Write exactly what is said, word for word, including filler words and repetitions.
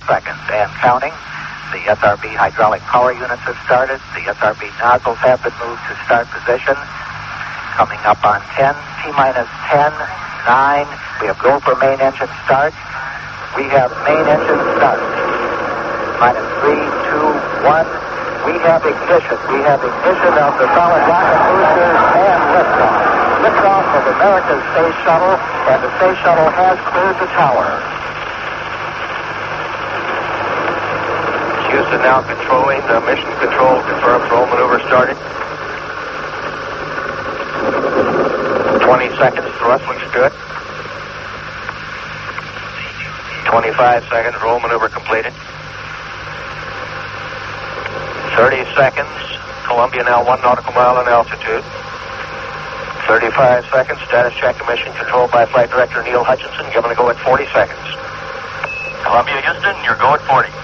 seconds and counting. The S R B hydraulic power units have started. The S R B nozzles have been moved to start position. Coming up on ten, T-minus ten, nine. We have go for main engine start. We have main engine start. Minus three, two, one. We have ignition. We have ignition of the solid rocket boosters and liftoff. Liftoff of America's Space Shuttle, and the Space Shuttle has cleared the tower. Houston now controlling. Uh, mission control confirms roll maneuver started. twenty seconds. Thrust looks good. twenty-five seconds. Roll maneuver completed. thirty seconds. Columbia now one nautical mile in altitude. thirty-five seconds. Status check mission controlled by Flight Director Neil Hutchinson. Given a go at forty seconds. Columbia, Houston, your go at forty.